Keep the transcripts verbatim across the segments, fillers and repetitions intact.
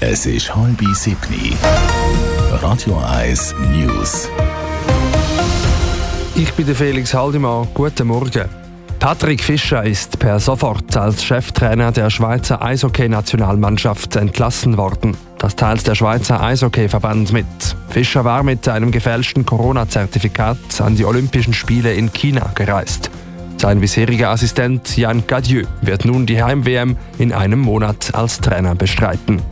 Es ist halb sieben. Radio eins News. Ich bin der Felix Haldimann. Guten Morgen. Patrick Fischer ist per sofort als Cheftrainer der Schweizer Eishockey-Nationalmannschaft entlassen worden. Das teilt der Schweizer Eishockey-Verband mit. Fischer war mit einem gefälschten Corona-Zertifikat an die Olympischen Spiele in China gereist. Sein bisheriger Assistent Jan Cadieux wird nun die Heim-W M in einem Monat als Trainer bestreiten.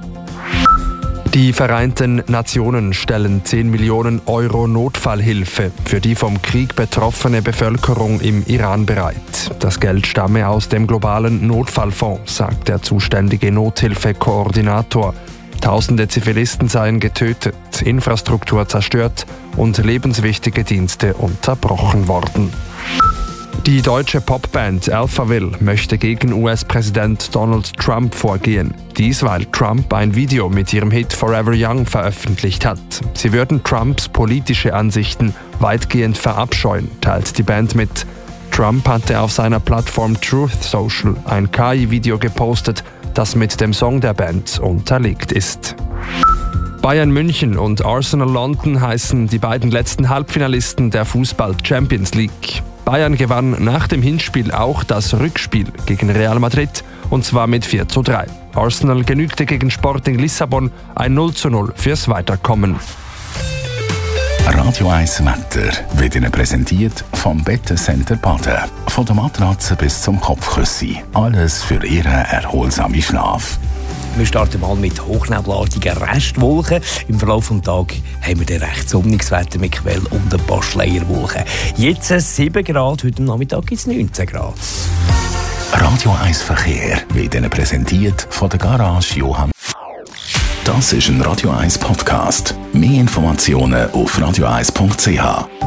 Die Vereinten Nationen stellen zehn Millionen Euro Notfallhilfe für die vom Krieg betroffene Bevölkerung im Iran bereit. Das Geld stamme aus dem globalen Notfallfonds, sagt der zuständige Nothilfekoordinator. Tausende Zivilisten seien getötet, Infrastruktur zerstört und lebenswichtige Dienste unterbrochen worden. Die deutsche Popband Alphaville möchte gegen U S-Präsident Donald Trump vorgehen. Dies, weil Trump ein Video mit ihrem Hit Forever Young veröffentlicht hat. Sie würden Trumps politische Ansichten weitgehend verabscheuen, teilt die Band mit. Trump hatte auf seiner Plattform Truth Social ein K I-Video gepostet, das mit dem Song der Band unterlegt ist. Bayern München und Arsenal London heißen die beiden letzten Halbfinalisten der Fußball Champions League. Bayern gewann nach dem Hinspiel auch das Rückspiel gegen Real Madrid, und zwar mit vier zu drei. Arsenal genügte gegen Sporting Lissabon ein null zu null fürs Weiterkommen. Radio eins Wetter wird Ihnen präsentiert vom Bettencenter Baden. Von der Matratze bis zum Kopfkissen. Alles für Ihren erholsamen Schlaf. Wir starten mal mit hochnebelartigen Restwolken. Im Verlauf des Tages haben wir dann recht sonniges Wetter mit Quell- und ein paar Schleierwolken. Jetzt sieben Grad, heute Nachmittag gibt es neunzehn Grad. Radio eins Verkehr wird Ihnen präsentiert von der Garage Johann. Das ist ein Radio eins Podcast. Mehr Informationen auf radio eins punkt c h.